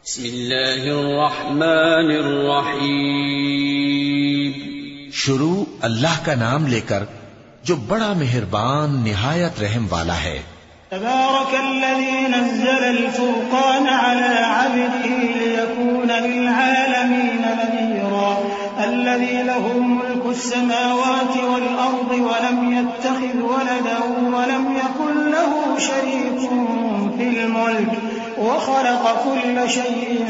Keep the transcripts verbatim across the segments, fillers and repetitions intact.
بسم اللہ الرحمن الرحیم. شروع اللہ کا نام لے کر جو بڑا مہربان نہایت رحم والا ہے. تبارك الذي نزل الفرقان على عبده ليكون للعالمين نذيرا الذي له ملك السماوات والأرض ولم يتخذ ولدا ولم يكن له شريك في الملك وخلق كل شيء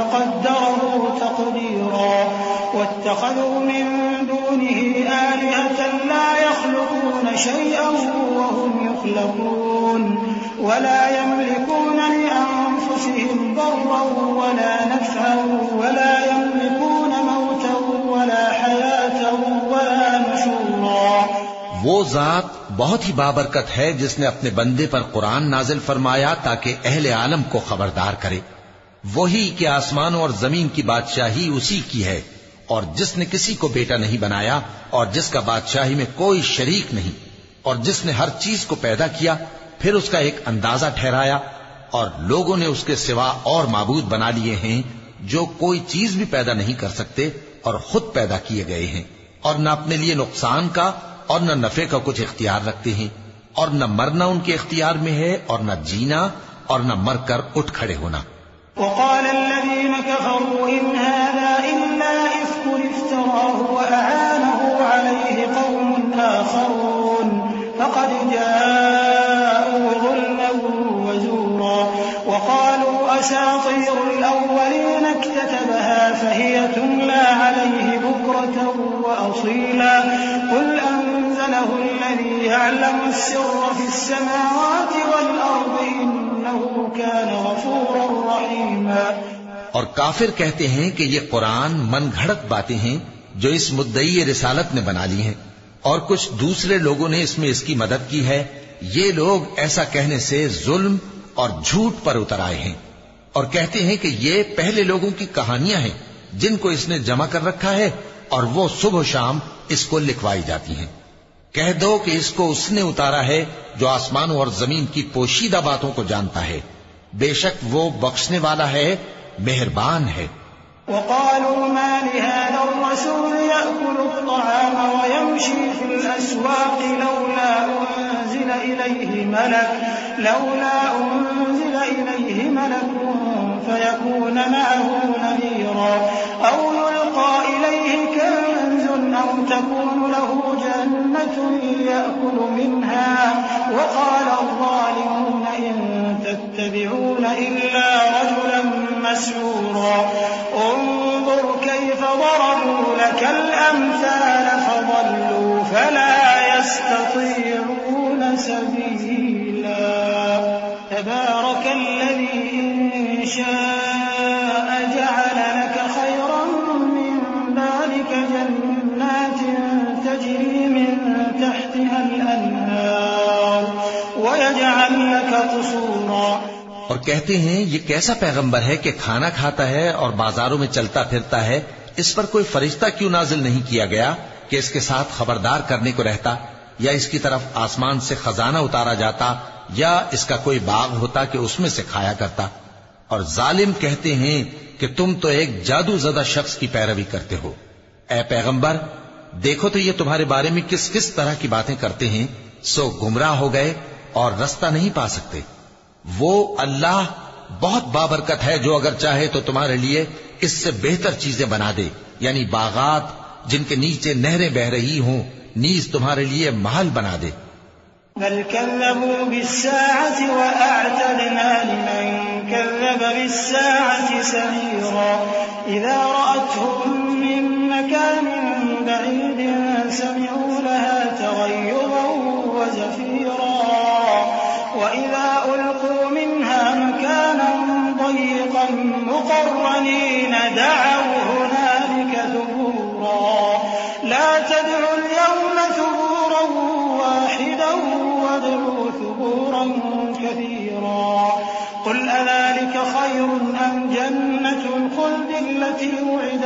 فقدره تقديرا واتخذوا من دونه آلهة لا يخلقون شيئا وهم يخلقون ولا يملكون لأنفسهم ضرا ولا نفعا ولا يملكون موتا ولا حياة ولا نشورا. وہ ذات بہت ہی بابرکت ہے جس نے اپنے بندے پر قرآن نازل فرمایا تاکہ اہل عالم کو خبردار کرے. وہی کہ آسمانوں اور زمین کی بادشاہی اسی کی ہے اور جس نے کسی کو بیٹا نہیں بنایا اور جس کا بادشاہی میں کوئی شریک نہیں اور جس نے ہر چیز کو پیدا کیا پھر اس کا ایک اندازہ ٹھہرایا اور لوگوں نے اس کے سوا اور معبود بنا لیے ہیں جو کوئی چیز بھی پیدا نہیں کر سکتے اور خود پیدا کیے گئے ہیں اور نہ اپنے لیے نقصان کا اور نہ نفع کا کچھ اختیار رکھتے ہیں اور نہ مرنا ان کے اختیار میں ہے اور نہ جینا اور نہ مر کر اٹھ کھڑے ہونا. وقال الذين كفروا إن هذا إلا إفك افتراه وأعانه عليه قوم آخرون فقد جاءوا ظلما وزورا وقالوا أساطير الأولين اكتتبها فهي تملى عليه بكرة وأصيلا قل أنزله الذي يعلم السر في السماوات والأرض إنه كان غفورا رحيما. اور کافر کہتے ہیں کہ یہ قرآن من گھڑت باتیں ہیں جو اس مدعی رسالت نے بنا لی ہیں اور کچھ دوسرے لوگوں نے اس میں اس کی مدد کی ہے. یہ لوگ ایسا کہنے سے ظلم اور جھوٹ پر اتر آئے ہیں اور کہتے ہیں کہ یہ پہلے لوگوں کی کہانیاں ہیں جن کو اس نے جمع کر رکھا ہے اور وہ صبح و شام اس کو لکھوائی جاتی ہیں. کہہ دو کہ اس کو اس نے اتارا ہے جو آسمانوں اور زمین کی پوشیدہ باتوں کو جانتا ہے. بے شک وہ بخشنے والا ہے مہربان ہے. وقالوا ما لهذا الرسول يأكل الطعام ويمشي في الأسواق لولا أنزل إليه ملك لولا أنزل إليه ملك فيكون معه نذيرا أو يلقى إليه كنز أو تكون له جنة يأكل منها وقال الظالمون إن تتبعون إلا رجلا مسحورا انظر كيف ضربوا لك الأمثال فضلوا فلا يستطيعون سبيلا. تبارك الذي إن شاء جعل لك خيرا من ذلك جنات تجري من تحتها الأنهار ويجعل لك قصورا. اور کہتے ہیں یہ کیسا پیغمبر ہے کہ کھانا کھاتا ہے اور بازاروں میں چلتا پھرتا ہے, اس پر کوئی فرشتہ کیوں نازل نہیں کیا گیا کہ اس کے ساتھ خبردار کرنے کو رہتا, یا اس کی طرف آسمان سے خزانہ اتارا جاتا, یا اس کا کوئی باغ ہوتا کہ اس میں سے کھایا کرتا. اور ظالم کہتے ہیں کہ تم تو ایک جادو زدہ شخص کی پیروی کرتے ہو. اے پیغمبر دیکھو تو یہ تمہارے بارے میں کس کس طرح کی باتیں کرتے ہیں, سو گمراہ ہو گئے اور رستہ نہیں پا سکتے. وہ اللہ بہت بابرکت ہے جو اگر چاہے تو تمہارے لیے اس سے بہتر چیزیں بنا دے, یعنی باغات جن کے نیچے نہریں بہ رہی ہوں, نیز تمہارے لیے محل بنا دے. بل كذبوا بالساعة وأعتدنا لمن كذب بالساعة سعيرا إذا رأتهم من مكان بعيد سمعوا لها تغيظا وزفيرا وإذا ألقوا منها مكانا ضيقا مقرنين دعوا هنالك ثبورا لا تدعوا اليوم ثبورا واحدا وادعوا ثبورا كثيرا قل أذلك خير أم جنة الخلد التي وعد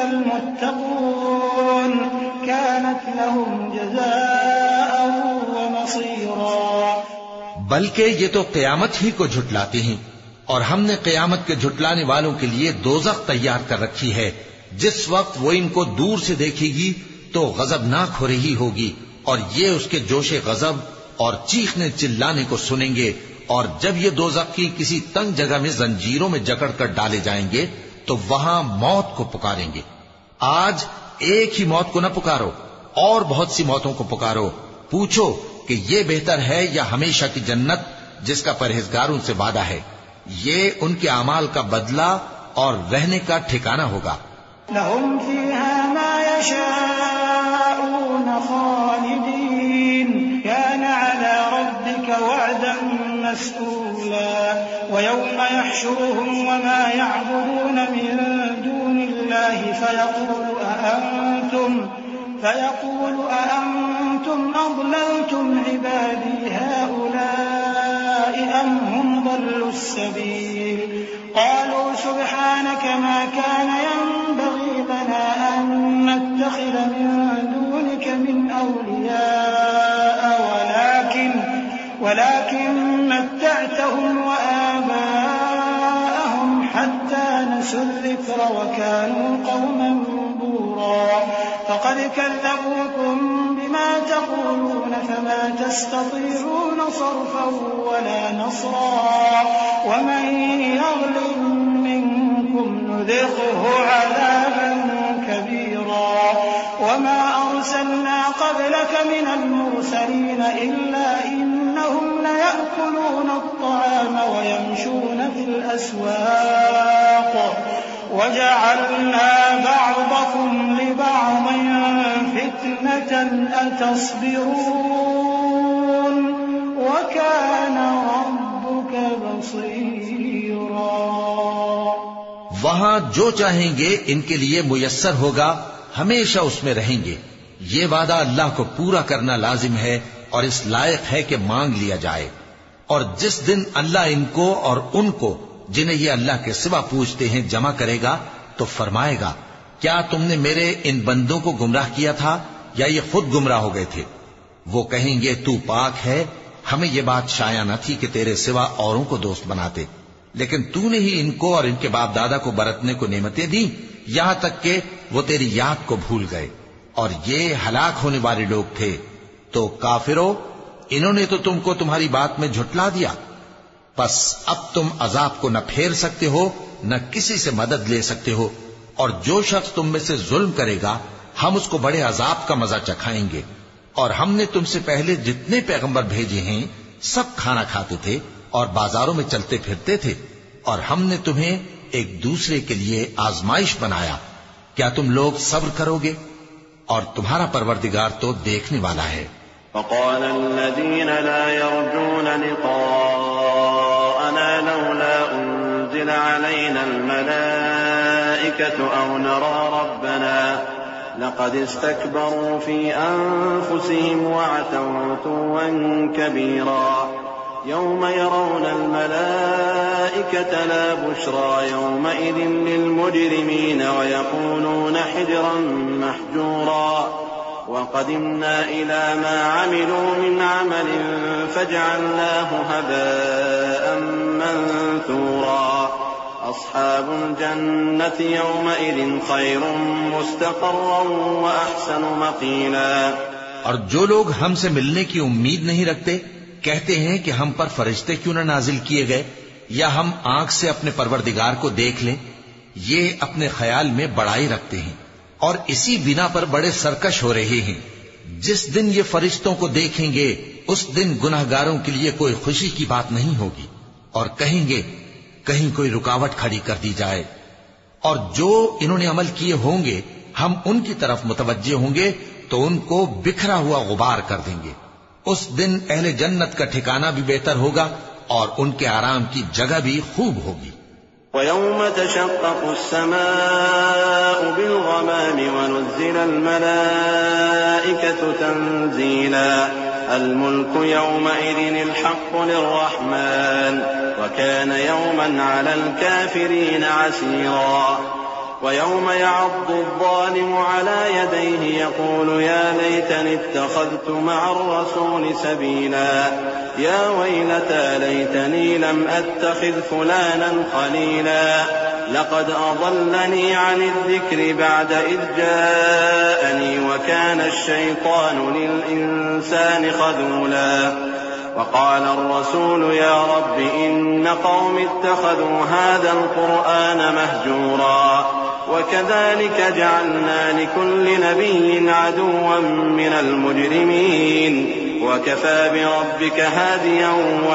المتقون كانت لهم جزاء ومصيرا. بلکہ یہ تو قیامت ہی کو جھٹلاتے ہیں. اور ہم نے قیامت کے جھٹلانے والوں کے لیے دوزخ تیار کر رکھی ہے، جس وقت وہ ان کو دور سے دیکھے گی تو غضبناک ہو رہی ہوگی، اور یہ اس کے جوش غضب اور چیخنے چلانے کو سنیں گے، اور جب یہ دوزخ کی کسی تنگ جگہ میں زنجیروں میں جکڑ کر ڈالے جائیں گے تو وہاں موت کو پکاریں گے۔ آج ایک ہی موت کو نہ پکارو، اور بہت سی موتوں کو پکارو، پوچھو کہ یہ بہتر ہے یا ہمیشہ کی جنت جس کا پرہیزگاروں سے وعدہ ہے، یہ ان کے اعمال کا بدلہ اور رہنے کا ٹھکانہ ہوگا۔ لهم فيها ما يشاءون خالدين كان على ربك وعدا مسئولا ويوم يحشرهم وما يعبدون من دون الله فيقول أأنتم فيقول أأنتم أضللتم عبادي هؤلاء أم هم ضلوا السبيل قالوا سبحانك ما كان ينبغي لنا أن نتخذ من دونك من أولياء ولكن ولكن متعتهم وآباءهم حتى نسوا الذكر وكانوا قوما بورا فقد كذبوكم بما تقولون فما تستطيعون صرفا ولا نصرا ومن يظلم منكم نذقه عذابا كبيرا وما أرسلنا قبلك من المرسلين إلا إنهم ليأكلون الطعام ويمشون في الأسواق وجعلنا بعضكم لبعض فتنة أتصبرون وكان ربك بصيرا۔ وہاں جو چاہیں گے ان کے لیے میسر ہوگا، ہمیشہ اس میں رہیں گے۔ یہ وعدہ اللہ کو پورا کرنا لازم ہے اور اس لائق ہے کہ مانگ لیا جائے۔ اور جس دن اللہ ان کو اور ان کو جنہیں یہ اللہ کے سوا پوچھتے ہیں جمع کرے گا تو فرمائے گا، کیا تم نے میرے ان بندوں کو گمراہ کیا تھا یا یہ خود گمراہ ہو گئے تھے؟ وہ کہیں گے تو پاک ہے، ہمیں یہ بات شایع نہ تھی کہ تیرے سوا اوروں کو دوست بناتے، لیکن تو نے ہی ان کو اور ان کے باپ دادا کو برتنے کو نعمتیں دی، یہاں تک کہ وہ تیری یاد کو بھول گئے، اور یہ ہلاک ہونے والے لوگ تھے۔ تو کافرو، انہوں نے تو تم کو تمہاری بات میں جھٹلا دیا، پس اب تم عذاب کو نہ پھیر سکتے ہو نہ کسی سے مدد لے سکتے ہو، اور جو شخص تم میں سے ظلم کرے گا ہم اس کو بڑے عذاب کا مزہ چکھائیں گے۔ اور ہم نے تم سے پہلے جتنے پیغمبر بھیجے ہیں سب کھانا کھاتے تھے اور بازاروں میں چلتے پھرتے تھے، اور ہم نے تمہیں ایک دوسرے کے لیے آزمائش بنایا، کیا تم لوگ صبر کرو گے؟ اور تمہارا پروردگار تو دیکھنے والا ہے۔ وقال الذين لا يرجون لقاءنا لولا أنزل علينا الملائكة أو نرى ربنا لقد استكبروا في أنفسهم وعتوا عتوا كبيرا يوم يرون الملائكة لا بشرى يومئذ للمجرمين ويقولون حجرا محجورا وقدمنا إلى ما عملوا من عمل فجعلناه هباء منثورا أصحاب الجنة يومئذ خير مستقرا وأحسن مقيلا۔ اور جو لوگ ہم سے ملنے کی امید نہیں رکھتے کہتے ہیں کہ ہم پر فرشتے کیوں نہ نازل کیے گئے یا ہم آنکھ سے اپنے پروردگار کو دیکھ لیں، یہ اپنے خیال میں بڑائی رکھتے ہیں اور اسی بنا پر بڑے سرکش ہو رہے ہیں۔ جس دن یہ فرشتوں کو دیکھیں گے اس دن گناہگاروں کے لیے کوئی خوشی کی بات نہیں ہوگی، اور کہیں گے کہیں کوئی رکاوٹ کھڑی کر دی جائے، اور جو انہوں نے عمل کیے ہوں گے ہم ان کی طرف متوجہ ہوں گے تو ان کو بکھرا ہوا غبار کر دیں گے۔ اس دن اہل جنت کا ٹھکانہ بھی بہتر ہوگا اور ان کے آرام کی جگہ بھی خوب ہوگی۔ وَيَوْمَ تَشَقَّقُ السَّمَاءُ بِالْغَمَامِ وَنُزِّلَ الْمَلَائِكَةُ تَنزِيلًا الْمُلْكُ يَوْمَئِذٍ الْحَقُّ لِلرَّحْمَنِ وَكَانَ يَوْمًا عَلَى الْكَافِرِينَ عَسِيرًا۔ ويوم يعض الظالم على يديه يقول يا ليتني اتخذت مع الرسول سبيلا يا ويلتى ليتني لم أتخذ فلانا خليلا لقد أضلني عن الذكر بعد إذ جاءني وكان الشيطان للإنسان خذولا وقال الرسول يا رب إن قوم اتخذوا هذا القرآن مهجورا وكذلك جعلنا لكل نبي عدوا من المجرمين وكفى بربك هاديا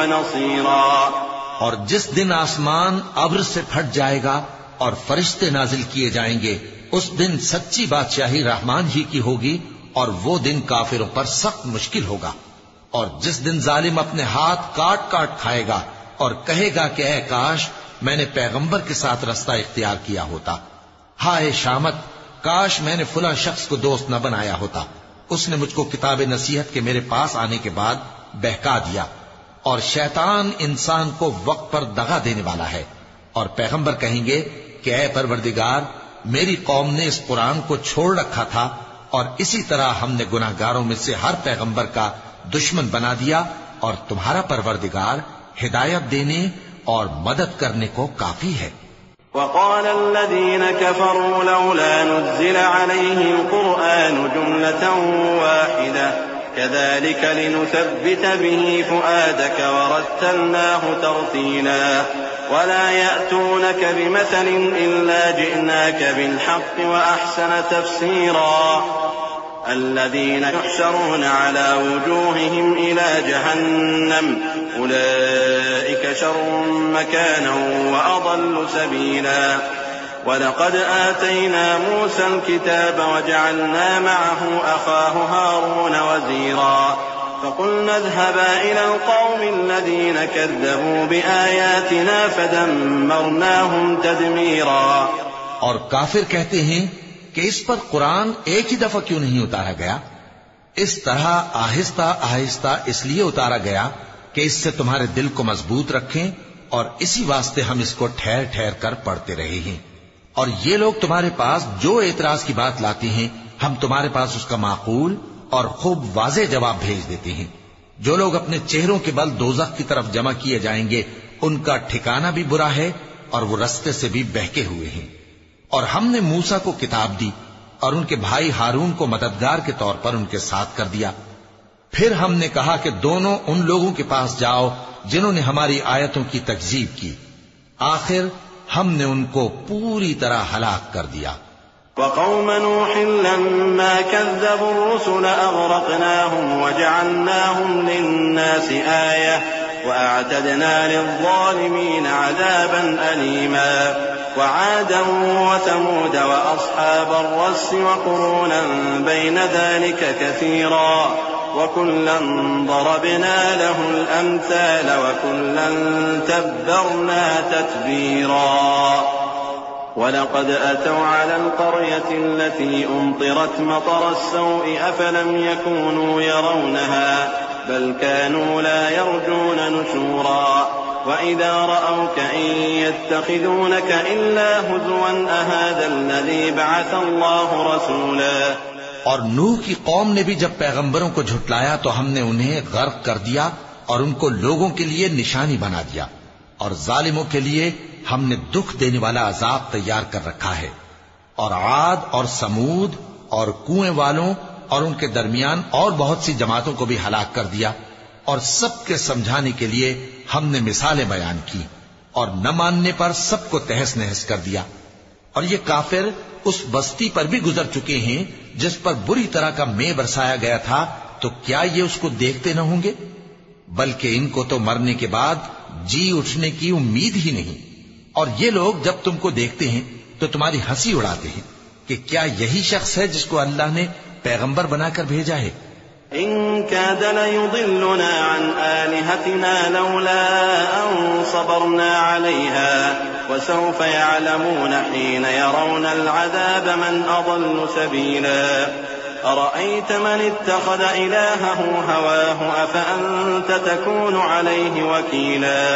ونصيرا. اور جس دن آسمان ابر سے پھٹ جائے گا اور فرشتے نازل کیے جائیں گے اس دن سچی بادشاہی رحمان ہی کی ہوگی اور وہ دن کافروں پر سخت مشکل ہوگا. اور جس دن ظالم اپنے ہاتھ کاٹ کاٹ کھائے گا اور کہے گا کہ اے کاش میں نے پیغمبر کے ساتھ رستہ اختیار کیا ہوتا، ہائے شامت کاش میں نے فلاں شخص کو دوست نہ بنایا ہوتا، اس نے مجھ کو کتاب نصیحت کے میرے پاس آنے کے بعد بہکا دیا. اور شیطان انسان کو وقت پر دغا دینے والا ہے. اور پیغمبر کہیں گے کہ اے پروردگار میری قوم نے اس قرآن کو چھوڑ رکھا تھا اور اسی طرح ہم نے گناہگاروں میں سے ہر پیغمبر کا دشمن بنا دیا اور تمہارا پروردگار ہدایت دینے اور مدد کرنے کو کافی ہے. وقال الذين كفروا لولا نزل عليه القرآن جملة واحدة كذلك لنثبت به فؤادك ورتلناه ترتيلا ولا يأتونك بمثل إلا جئناك بالحق وأحسن تفسيرا الذين يحشرون على وجوههم إلى جهنم أولئك شر مكانا وأضل سبيلا. ولقد آتينا موسى الكتاب وجعلنا معه أخاه هارون وزيرا فقلنا اذهبا إلى القوم الذين كذبوا بآياتنا فدمرناهم تدميرا. اور کافر کہتے ہیں کہ اس پر قرآن ایک ہی دفعہ کیوں نہیں اتارا گیا؟ اس طرح آہستہ آہستہ اس لیے اتارا گیا کہ اس سے تمہارے دل کو مضبوط رکھیں اور اسی واسطے ہم اس کو ٹھہر ٹھہر کر پڑھتے رہے ہیں. اور یہ لوگ تمہارے پاس جو اعتراض کی بات لاتے ہیں ہم تمہارے پاس اس کا معقول اور خوب واضح جواب بھیج دیتے ہیں. جو لوگ اپنے چہروں کے بل دوزخ کی طرف جمع کیے جائیں گے ان کا ٹھکانہ بھی برا ہے اور وہ رستے سے بھی بہکے ہوئے ہیں. اور ہم نے موسیٰ کو کتاب دی اور ان کے بھائی ہارون کو مددگار کے طور پر ان کے ساتھ کر دیا. پھر ہم نے کہا کہ دونوں ان لوگوں کے پاس جاؤ جنہوں نے ہماری آیتوں کی تکذیب کی. آخر ہم نے ان کو پوری طرح ہلاک کر دیا. وقوم نوح لما كذبوا الرسل أغرقناهم وجعلناهم للناس آية وأعتدنا للظالمين عذابا أليما. وعادا وثمود وأصحاب الرس وقرونا بين ذلك كثيرا وكلا ضربنا له الأمثال وكلا تبرنا تتبيرا. ولقد أتوا على القرية التي أمطرت مطر السوء أفلم يكونوا يرونها بل كانوا لا يرجون نشورا. وإذا رأوك إن يتخذونك إلا هزوا أهذا الذي بعث الله رسولا. اور نوح کی قوم نے بھی جب پیغمبروں کو جھٹلایا تو ہم نے انہیں غرق کر دیا اور ان کو لوگوں کے لیے نشانی بنا دیا اور ظالموں کے لیے ہم نے دکھ دینے والا عذاب تیار کر رکھا ہے. اور عاد اور سمود اور کنویں والوں اور ان کے درمیان اور بہت سی جماعتوں کو بھی ہلاک کر دیا اور سب کے سمجھانے کے لیے ہم نے مثالیں بیان کی اور نہ ماننے پر سب کو تہس نہس کر دیا. اور یہ کافر اس بستی پر بھی گزر چکے ہیں جس پر بری طرح کا مے برسایا گیا تھا، تو کیا یہ اس کو دیکھتے نہ ہوں گے؟ بلکہ ان کو تو مرنے کے بعد جی اٹھنے کی امید ہی نہیں. اور یہ لوگ جب تم کو دیکھتے ہیں تو تمہاری ہنسی اڑاتے ہیں کہ کیا یہی شخص ہے جس کو اللہ نے پیغمبر بنا کر بھیجا ہے؟ إن كاد ليضلنا عن آلهتنا لولا أن صبرنا عليها وسوف يعلمون حين يرون العذاب من أضل سبيلا. أرأيت من اتخذ إلهه هواه أفأنت تكون عليه وكيلا.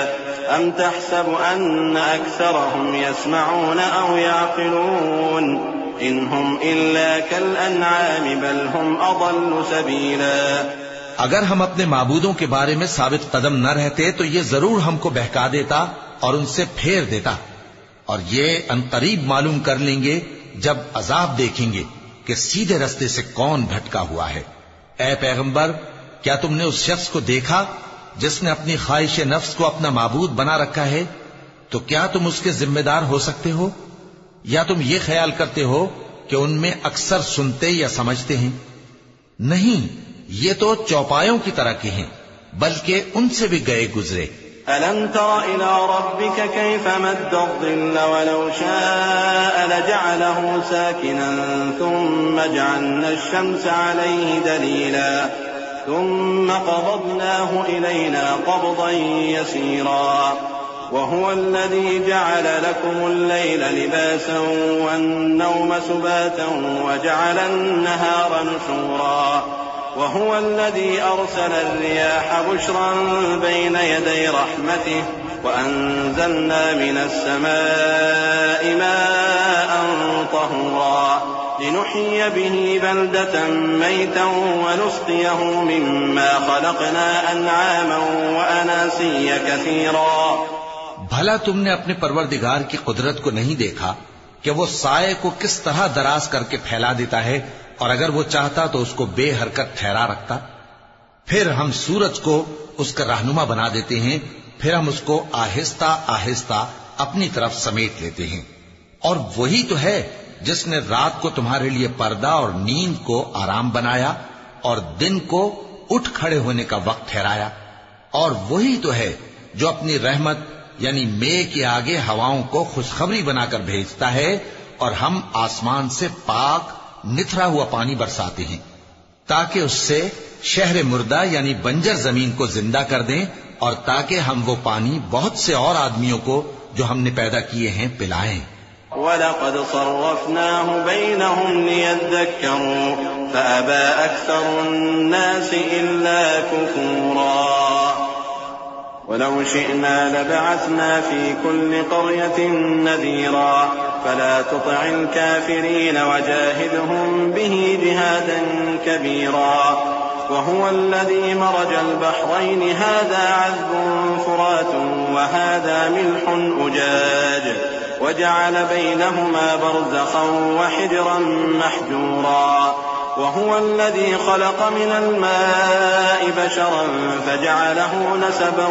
أم تحسب أن أكثرهم يسمعون أو يعقلون إن هم إلا كالأنعام بل هم أضل سبيلا. اگر ہم اپنے معبودوں کے بارے میں ثابت قدم نہ رہتے تو یہ ضرور ہم کو بہکا دیتا اور ان سے پھیر دیتا، اور یہ انقریب معلوم کر لیں گے جب عذاب دیکھیں گے کہ سیدھے رستے سے کون بھٹکا ہوا ہے. اے پیغمبر، کیا تم نے اس شخص کو دیکھا جس نے اپنی خواہش نفس کو اپنا معبود بنا رکھا ہے؟ تو کیا تم اس کے ذمہ دار ہو سکتے ہو؟ یا تم یہ خیال کرتے ہو کہ ان میں اکثر سنتے یا سمجھتے ہیں؟ نہیں، یہ تو چوپایوں کی طرح کے ہیں، بلکہ ان سے بھی گئے گزرے. أَلَمْ تَرَ إِلَى رَبِّكَ كَيْفَ مَدَّ الظِّلَّ وَلَوْ شَاءَ لَجَعَلَهُ سَاكِنًا ثُمَّ جَعَلْنَا الشَّمْسَ عَلَيْهِ دَلِيلًا ثُمَّ قَبَضْنَاهُ إِلَيْنَا قَبْضًا يَسِيرًا وَهُوَ الَّذِي جَعَلَ لَكُمُ اللَّيْلَ لِبَاسًا وَالنَّوْمَ سُبَاتًا وَجَعَلَ النَّهَارَ نُشُورًا وهو الذي أرسل الرياح بشرا بين يدي رحمته وأنزلنا من السماء ماء طهورا لنحيي به بلدة ميتا ونسقيه مما خلقنا أنعاما وأناسيا كثيرا. بھلا تم نے اپنے پروردگار کی قدرت کو نہیں دیکھا کہ وہ سائے کو کس طرح دراز کر کے پھیلا دیتا ہے، اور اگر وہ چاہتا تو اس کو بے حرکت ٹھہرا رکھتا؟ پھر ہم سورج کو اس کا رہنما بنا دیتے ہیں، پھر ہم اس کو آہستہ آہستہ اپنی طرف سمیٹ لیتے ہیں. اور وہی تو ہے جس نے رات کو تمہارے لیے پردہ اور نیند کو آرام بنایا اور دن کو اٹھ کھڑے ہونے کا وقت ٹھہرایا. اور وہی تو ہے جو اپنی رحمت یعنی مے کے آگے ہواؤں کو خوشخبری بنا کر بھیجتا ہے، اور ہم آسمان سے پاک نتھرا ہوا پانی برساتے ہیں تاکہ اس سے شہر مردہ یعنی بنجر زمین کو زندہ کر دیں، اور تاکہ ہم وہ پانی بہت سے اور آدمیوں کو جو ہم نے پیدا کیے ہیں پلائیں. وَلَقَدْ صَرَّفْنَاهُ بَيْنَهُمْ لِيَذَّكَّرُوا فَأَبَى أَكْثَرُ النَّاسِ إِلَّا كُفُورًا. وَلَوْ شِئْنَا لَبَعَثْنَا فِي كُلِّ قَرْيَةٍ نَذِيرًا فَلَا تُطِعِ الْكَافِرِينَ وَجَاهِدْهُمْ بِهِ جِهَادًا كَبِيرًا. وهو الذي مرج البحرين هذا عذب فرات وهذا ملح أجاج وجعل بينهما برزخا وحجرا محجورا. وهو الذي خلق من الماء بشرا فجعله نسبا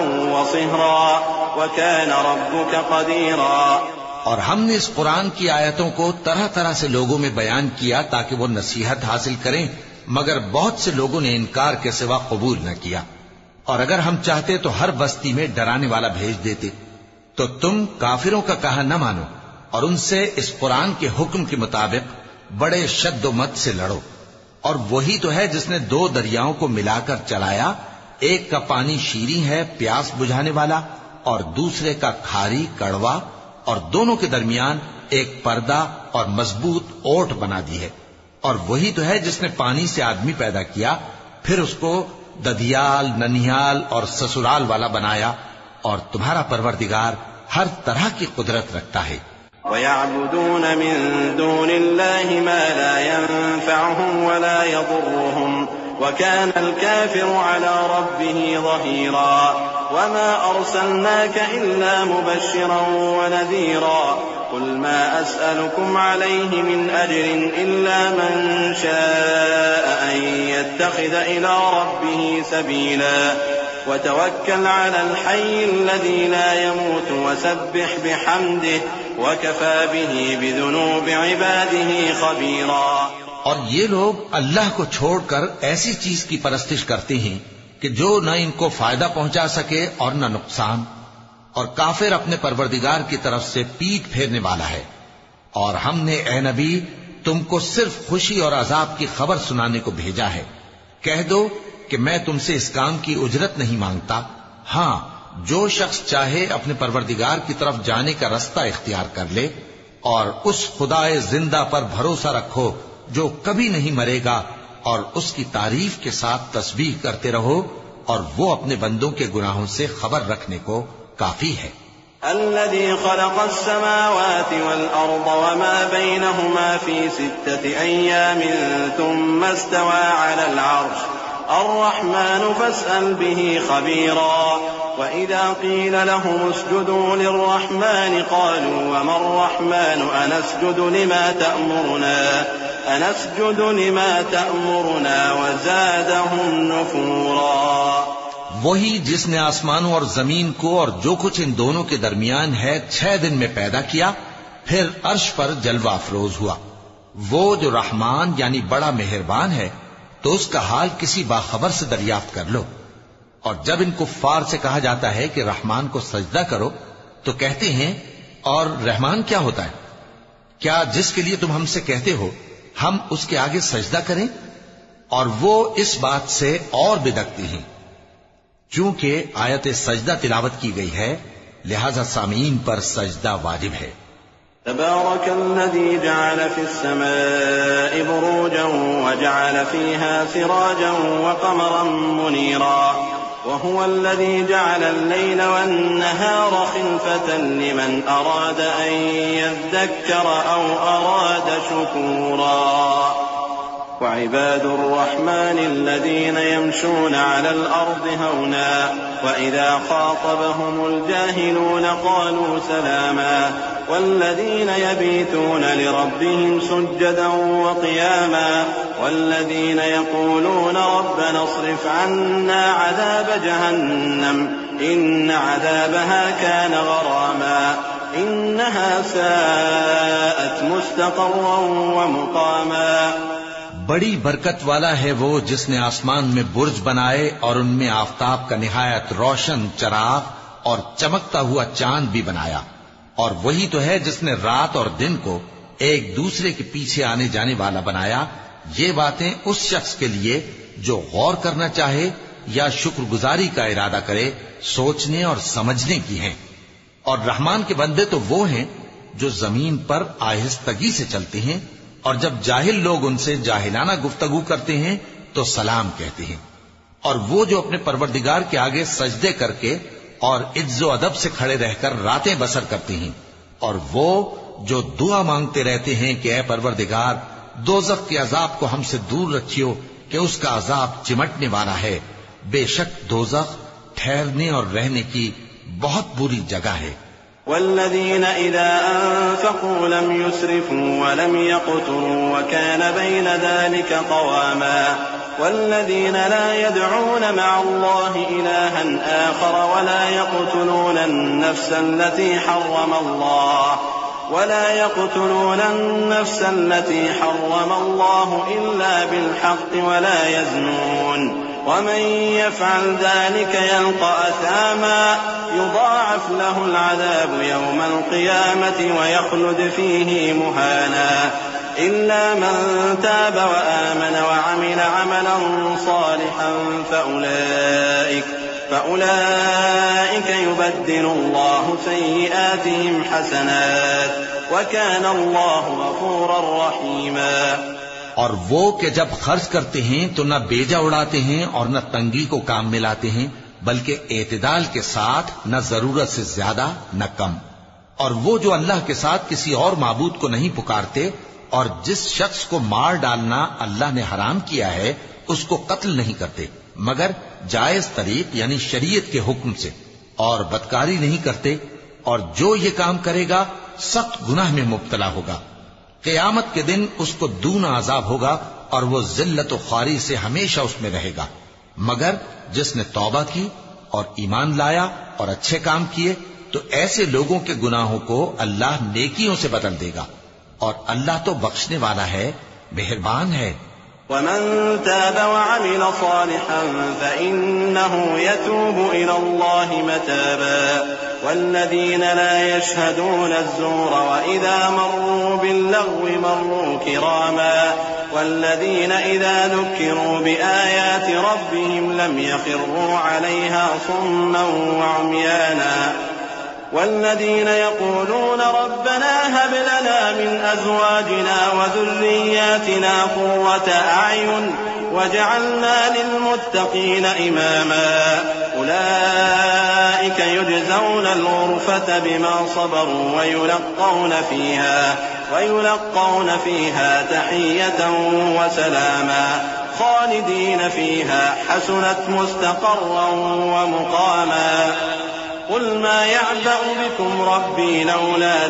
وصهرا وكان ربك قديرا. اور ہم نے اس قرآن کی آیتوں کو طرح طرح سے لوگوں میں بیان کیا تاکہ وہ نصیحت حاصل کریں، مگر بہت سے لوگوں نے انکار کے سوا قبول نہ کیا. اور اگر ہم چاہتے تو ہر بستی میں ڈرانے والا بھیج دیتے. تو تم کافروں کا کہا نہ مانو اور ان سے اس قرآن کے حکم کے مطابق بڑے شد و مت سے لڑو. اور وہی تو ہے جس نے دو دریاؤں کو ملا کر چلایا، ایک کا پانی شیریں ہے پیاس بجھانے والا، اور دوسرے کا کھاری کڑوا، اور دونوں کے درمیان ایک پردہ اور مضبوط اوٹ بنا دی ہے. اور وہی تو ہے جس نے پانی سے آدمی پیدا کیا، پھر اس کو ددیال، ننیال اور سسرال والا بنایا. اور تمہارا پروردگار ہر طرح کی قدرت رکھتا ہے. وَيَعْبُدُونَ مِن دُونِ اللَّهِ مَا لَا يَنفَعُهُمْ وَلَا يَضُرُّهُمْ وَكَانَ الْكَافِرُ عَلَى رَبِّهِ ظَهِيرًا. وَمَا أَرْسَلْنَاكَ إِلَّا مُبَشِّرًا وَنَذِيرًا. قُلْ مَا أَسْأَلُكُمْ عَلَيْهِ مِنْ أَجْرٍ إِلَّا مَنْ شَاءَ أَنْ يَتَّخِذَ إِلَى رَبِّهِ سَبِيلًا. وَتَوَكَّلْ عَلَى الْحَيِّ الَّذِي لَا يَمُوتُ وَسَبِّحْ بِحَمْدِهِ وَكَفَى بِهِ بِذُنُوبِ عِبَادِهِ خَبِيرًا. اور یہ لوگ اللہ کو چھوڑ کر ایسی چیز کی پرستش کرتے ہیں کہ جو نہ ان کو فائدہ پہنچا سکے اور نہ نقصان. اور کافر اپنے پروردگار کی طرف سے پیٹ پھیرنے والا ہے. اور ہم نے اے نبی تم کو صرف خوشی اور عذاب کی خبر سنانے کو بھیجا ہے. کہہ دو کہ میں تم سے اس کام کی اجرت نہیں مانگتا. ہاں، جو شخص چاہے اپنے پروردگار کی طرف جانے کا رستہ اختیار کر لے، اور اس خدائے زندہ پر بھروسہ رکھو جو کبھی نہیں مرے گا، اور اس کی تعریف کے ساتھ تسبیح کرتے رہو، اور وہ اپنے بندوں کے گناہوں سے خبر رکھنے کو کافی ہے۔ الذي خلق السماوات والأرض وما بينهما في ستة أيام ثم استوى على العرش الرحمن فاسأل به خبيرا وإذا قيل لهم اسجدوا للرحمن قالوا وما الرحمن أنسجد لما تأمرنا أنسجد لما تأمرنا وزادهم نفورا۔ وہی جس نے آسمانوں اور زمین کو اور جو کچھ ان دونوں کے درمیان ہے چھ دن میں پیدا کیا، پھر عرش پر جلوہ افروز ہوا۔ وہ جو رحمان یعنی بڑا مہربان ہے تو اس کا حال کسی باخبر سے دریافت کر لو۔ اور جب ان کفار سے کہا جاتا ہے کہ رحمان کو سجدہ کرو تو کہتے ہیں اور رحمان کیا ہوتا ہے؟ کیا جس کے لیے تم ہم سے کہتے ہو ہم اس کے آگے سجدہ کریں؟ اور وہ اس بات سے اور بدکتی ہیں۔ چونکہ آیت سجدہ تلاوت کی گئی ہے لہذا سامعین پر سجدہ واجب ہے۔ تبارك الذي جعل في السماء بروجا وجعل فيها سراجا وقمرا منيرا وهو الذي جعل الليل والنهار خلفة لمن أراد أن يذكر أو أراد شكورا وعباد الرحمن الذين يمشون على الأرض هونا وإذا خاطبهم الجاهلون قالوا سلاما والذين يبيتون لربهم سجدا وقياما والذين يقولون ربنا اصرف عنا عذاب جهنم إن عذابها كان غراما إنها ساءت مستقرا ومقاما۔ بڑی برکت والا ہے وہ جس نے آسمان میں برج بنائے اور ان میں آفتاب کا نہایت روشن چراغ اور چمکتا ہوا چاند بھی بنایا، اور وہی تو ہے جس نے رات اور دن کو ایک دوسرے کے پیچھے آنے جانے والا بنایا۔ یہ باتیں اس شخص کے لیے جو غور کرنا چاہے یا شکر گزاری کا ارادہ کرے سوچنے اور سمجھنے کی ہیں۔ اور رحمان کے بندے تو وہ ہیں جو زمین پر آہستگی سے چلتے ہیں، اور جب جاہل لوگ ان سے جاہلانہ گفتگو کرتے ہیں تو سلام کہتے ہیں۔ اور وہ جو اپنے پروردگار کے آگے سجدے کر کے اور عز و ادب سے کھڑے رہ کر راتیں بسر کرتے ہیں، اور وہ جو دعا مانگتے رہتے ہیں کہ اے پروردگار دوزخ کے عذاب کو ہم سے دور رکھیو کہ اس کا عذاب چمٹنے والا ہے۔ بے شک دوزخ ٹھہرنے اور رہنے کی بہت بری جگہ ہے۔ والذين إذا أنفقوا لم يسرفوا ولم يقتروا وكان بين ذلك قواما والذين لا يدعون مع الله إلها آخر ولا يقتلون النفس التي حرم الله ولا يقتلون النفس التي حرم الله إلا بالحق ولا يزنون ومن يفعل ذلك يلقى أثاما يضاعف له العذاب يوم القيامة ويخلد فيه مهانا إلا من تاب وآمن وعمل عملا صالحا فأولئك فأولئك يبدل الله سيئاتهم حسنات وكان الله غفورا رحيما۔ اور وہ کہ جب خرچ کرتے ہیں تو نہ بیجا اڑاتے ہیں اور نہ تنگی کو کام میں لاتے ہیں بلکہ اعتدال کے ساتھ، نہ ضرورت سے زیادہ نہ کم۔ اور وہ جو اللہ کے ساتھ کسی اور معبود کو نہیں پکارتے اور جس شخص کو مار ڈالنا اللہ نے حرام کیا ہے اس کو قتل نہیں کرتے مگر جائز طریق یعنی شریعت کے حکم سے، اور بدکاری نہیں کرتے، اور جو یہ کام کرے گا سخت گناہ میں مبتلا ہوگا۔ قیامت کے دن اس کو دونا عذاب ہوگا اور وہ ذلت و خواری سے ہمیشہ اس میں رہے گا، مگر جس نے توبہ کی اور ایمان لایا اور اچھے کام کیے تو ایسے لوگوں کے گناہوں کو اللہ نیکیوں سے بدل دے گا، اور اللہ تو بخشنے والا ہے، مہربان ہے۔ ومن تاب وعمل صالحا فإنه يتوب إلى الله متابا والذين لا يشهدون الزور وإذا مروا باللغو مروا كراما والذين إذا ذكروا بآيات ربهم لم يخروا عليها صما وعميانا والذين يقولون ربنا هب لنا من أزواجنا وذرياتنا قرة أعين وجعلنا للمتقين إماما أولئك يجزون الغرفة بما صبروا ويلقون فيها ويلقون فيها تحية وسلاما خالدين فيها حسنت مستقرا ومقاما قل ما يعبأ بكم ربي لولا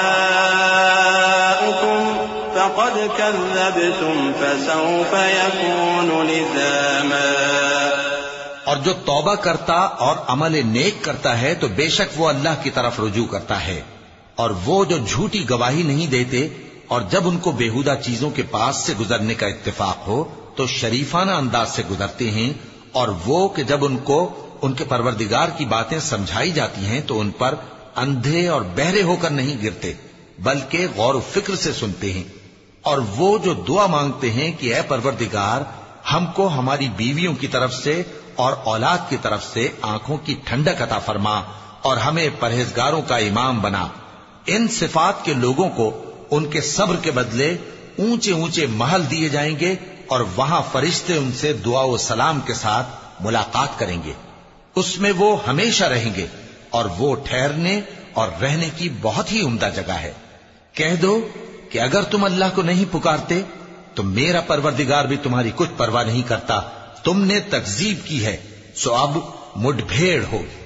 دعاؤكم فقد كذبتم فسوف يكون لزاما. اور جو توبہ کرتا اور عمل نیک کرتا ہے تو بے شک وہ اللہ کی طرف رجوع کرتا ہے، اور وہ جو جھوٹی گواہی نہیں دیتے اور جب ان کو بےہودہ چیزوں کے پاس سے گزرنے کا اتفاق ہو تو شریفانہ انداز سے گزرتے ہیں، اور وہ کہ جب ان کو ان کے پروردگار کی باتیں سمجھائی جاتی ہیں تو ان پر اندھے اور بہرے ہو کر نہیں گرتے بلکہ غور و فکر سے سنتے ہیں. اور وہ جو دعا مانگتے ہیں کہ اے پروردگار ہم کو ہماری بیویوں کی طرف سے اور اولاد کی طرف سے آنکھوں کی ٹھنڈک عطا فرما اور ہمیں پرہیزگاروں کا امام بنا. ان صفات کے لوگوں کو ان کے صبر کے بدلے اونچے اونچے محل دیے جائیں گے اور وہاں فرشتے ان سے دعا و سلام کے ساتھ ملاقات کریں گے. اس میں وہ ہمیشہ رہیں گے اور وہ ٹھہرنے اور رہنے کی بہت ہی عمدہ جگہ ہے. کہہ دو کہ اگر تم اللہ کو نہیں پکارتے تو میرا پروردگار بھی تمہاری کچھ پرواہ نہیں کرتا. تم نے تکذیب کی ہے سو اب مڈ بھیڑ ہوگی.